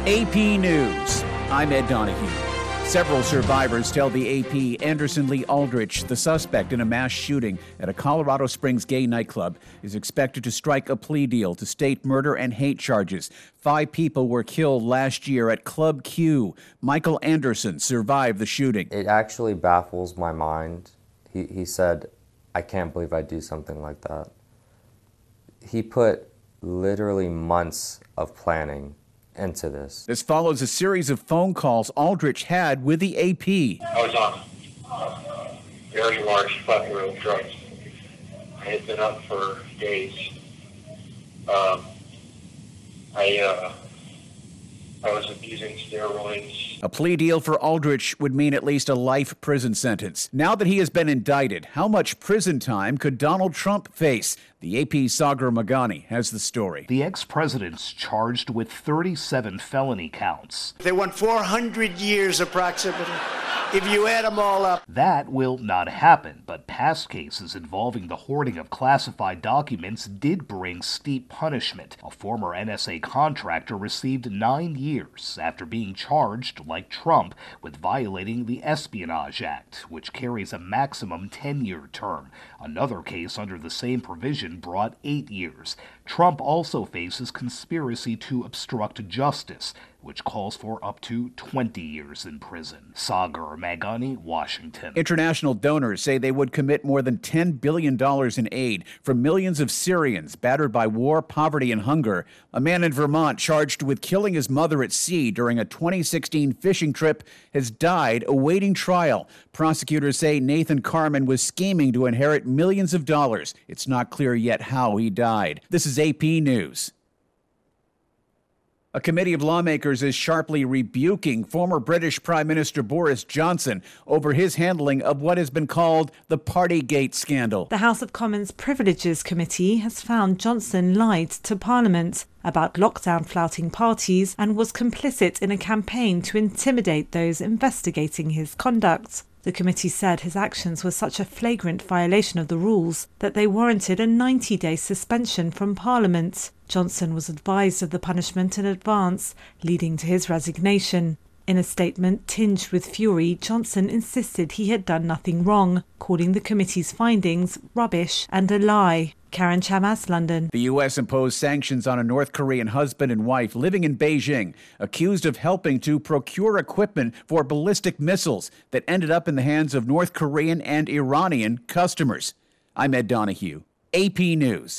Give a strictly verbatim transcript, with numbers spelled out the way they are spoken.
A P News. I'm Ed Donahue. Several survivors tell the A P Anderson Lee Aldrich, the suspect in a mass shooting at a Colorado Springs gay nightclub, is expected to strike a plea deal to state murder and hate charges. Five people were killed last year at Club Q. Michael Anderson survived the shooting. It actually baffles my mind. He, he said, I can't believe I'd do something like that. He put literally months of planning into this. This follows a series of phone calls Aldrich had with the A P. I was on uh, very large plethora of drugs. I had been up for days. Um, I uh, I was abusing steroids. A plea deal for Aldrich would mean at least a life prison sentence. Now that he has been indicted, how much prison time could Donald Trump face? The A P's Sagar Meghani has the story. The ex-president's charged with thirty-seven felony counts. They want four hundred years approximately, if you add them all up. That will not happen, but past cases involving the hoarding of classified documents did bring steep punishment. A former N S A contractor received nine years after being charged, like Trump, with violating the Espionage Act, which carries a maximum ten-year term. Another case under the same provision brought eight years. Trump also faces conspiracy to obstruct justice, which calls for up to twenty years in prison. Sagar Meghani, Washington. International donors say they would commit more than ten billion dollars in aid for millions of Syrians battered by war, poverty, and hunger. A man in Vermont charged with killing his mother at sea during a twenty sixteen fishing trip has died awaiting trial. Prosecutors say Nathan Carman was scheming to inherit millions of dollars. It's not clear yet how he died. This is A P News. A committee of lawmakers is sharply rebuking former British Prime Minister Boris Johnson over his handling of what has been called the Partygate scandal. The House of Commons Privileges Committee has found Johnson lied to Parliament about lockdown-flouting parties and was complicit in a campaign to intimidate those investigating his conduct. The committee said his actions were such a flagrant violation of the rules that they warranted a ninety-day suspension from Parliament. Johnson was advised of the punishment in advance, leading to his resignation. In a statement tinged with fury, Johnson insisted he had done nothing wrong, calling the committee's findings rubbish and a lie. Karen Chamas, London. The U S imposed sanctions on a North Korean husband and wife living in Beijing, accused of helping to procure equipment for ballistic missiles that ended up in the hands of North Korean and Iranian customers. I'm Ed Donahue, A P News.